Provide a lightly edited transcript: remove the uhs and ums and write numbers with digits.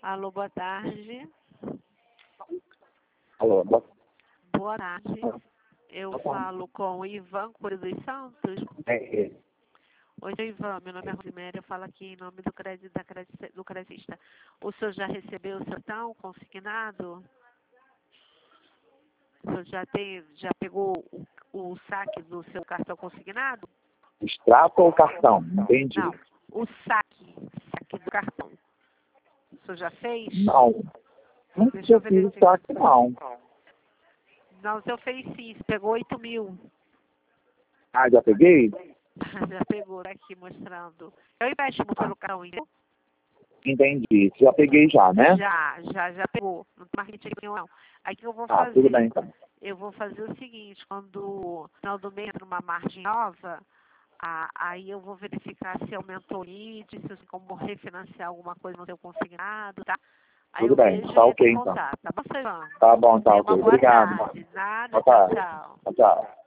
Alô, boa tarde. Alô, Boa tarde. Eu falo com o Ivan Curi dos Santos. é, Oi, Ivan. Meu nome é Rosiméria. Eu falo aqui em nome do credista. O senhor já recebeu o cartão consignado? O senhor já pegou o saque do seu cartão consignado? extrato ou cartão? Entendi. Não, o saque do cartão. O senhor já fez? Não. Não Deixa eu fiz verificar. saque, não. Não, o senhor fez sim. Você pegou 8.000. Ah, já peguei? Já pegou, tá aqui mostrando. Eu empréstimo pelo cartão, entendeu? Entendi. Já peguei já, né? Já pegou. Não tem marketing aqui não. Aí o que eu vou Ah, tudo fazer? bem, então. Eu vou fazer o seguinte, quando no final do mês entra uma margem nova, aí eu vou verificar se aumentou o limite, se tem como refinanciar alguma coisa no seu consignado, tá? Aí Tudo eu bem, vejo tá e entro ok, em então. contato, tá bom, Ivan? Tá bom, tá Tenha ok. uma boa Obrigado. tarde. Nada, Boa tchau, tarde. tchau. Tchau, tchau.